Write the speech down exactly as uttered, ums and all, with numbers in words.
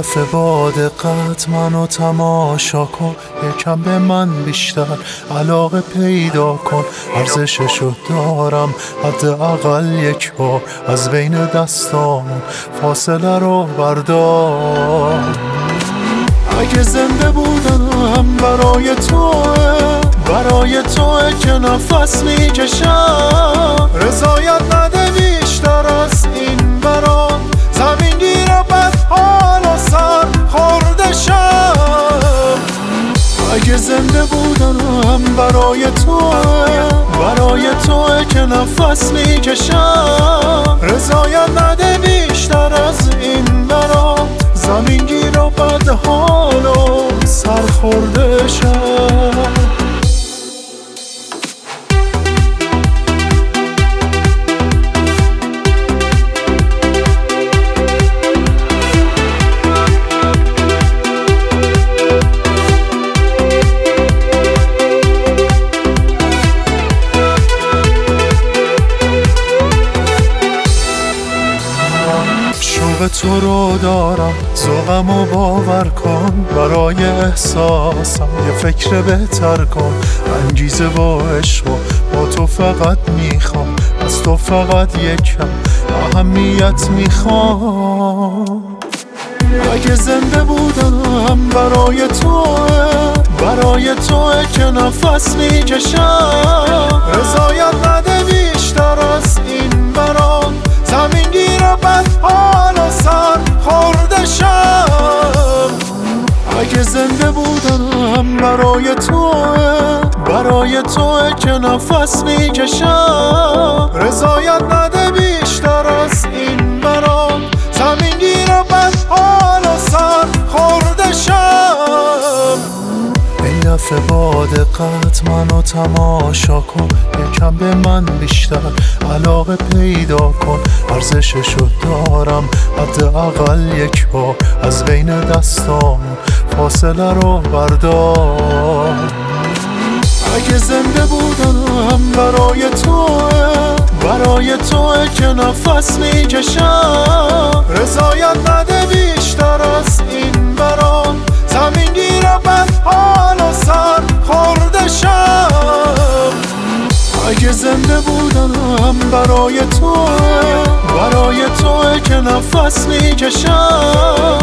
دفعه با دقت منو تماشا کن، یکم به من بیشتر علاقه پیدا کن. ارزششو دارم حداقل یک بار، از بین دستامون فاصله رو بردار. اگه زنده بودنم برای توه، برای توه که نفس میکشم. رضایت نده بیشتر از این برام، زمین گیر و بد حال و سر خورده شم. اگه زنده بودنم برای توه، برای توه که نفس میکشم. رضایت نده بیشتر از این برام، زمین گیر و بد حال و سر خورده شم. شوق تو رو دارم، ذوقمو باور کن. برای احساسم یه فکر بهتر کن. انگیزه با عشق با تو فقط میخوام، از تو فقط یکم اهمیت میخوام. اگه زنده بودنم برای توه، برای توه که نفس میکشم. رضایت نده بیشتر از این برام، زمین گیر و بد حال و سر خورده شم. اگه زنده بودنم برای توه، برای توه که نفس میکشم. رضایت نده بیشتر از این برام، زمین گیر و بد حال و سر خورده شم. این دفعه با دقت منو تماشا کن، یکم به من بیشتر علاقه پیدا کن. ارزششو دارم حداقل یک بار، از بین دستامون فاصله رو بردار. اگه زنده بودنم برای توه، برای توه که نفس میکشم. رضایت نده بیشتر از این برام، زمین گیر و بد حال و سر خورده شم. اگه زنده بودنم برای توه، برای توه که نفس میکشم.